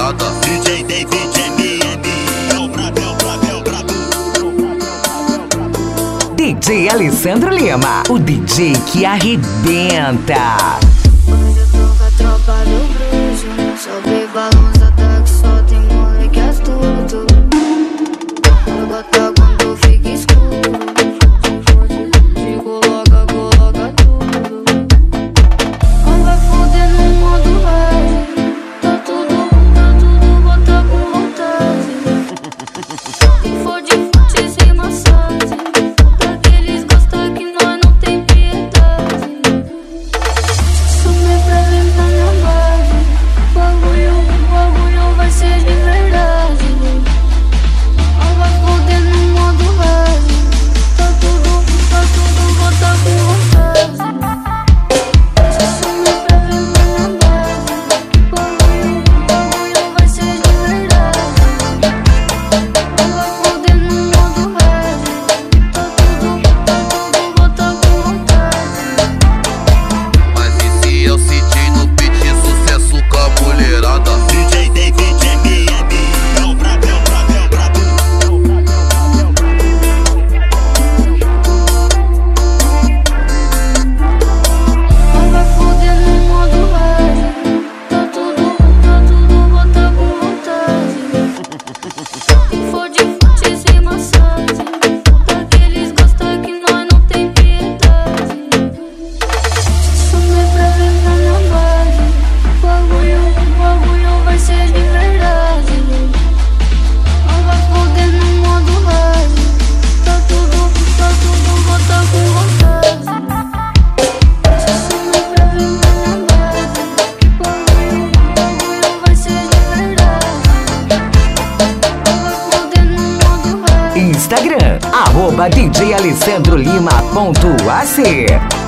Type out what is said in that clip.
mulherada. DJ David MM, é o brabo, DJ Alessandro Lima, o DJ que arrebenta. Hoje eu tô com a tropa do bruxo, sobe balões até que só tem moleque astuto. Eu boto quando fica escuro, se coloca tudo. Não vai foder no modo hard, tá tudo, bota com vontade. Se for de fute sem massagem, daqueles gosta que nós não tem piedade. Some pra ver na minha base, o bagulho vai ser de verdade. Não vai foder no modo hard, tá tudo, bota com vontade. Some pra ver na minha base, o bagulho vai ser de verdade. Não vai foder no modo hard, tá tudo, bota com vontade. Mas e se eu sentir no beat sucesso com a mulherada? DJ David MM, é o brabo, Não vai foder no modo hard, tá tudo, bota com vontade. Se for de fute sem massagem, daqueles gosta que nós não tem piedade. Some pra ver na minha base, o bagulho vai ser de verdade. Não vai foder no modo hard, tá tudo, bota com vontade. Some pra ver na minha base, o bagulho vai ser de verdade. Não vai foder no modo hard. Instagram, @DJAlessandroLima.ac.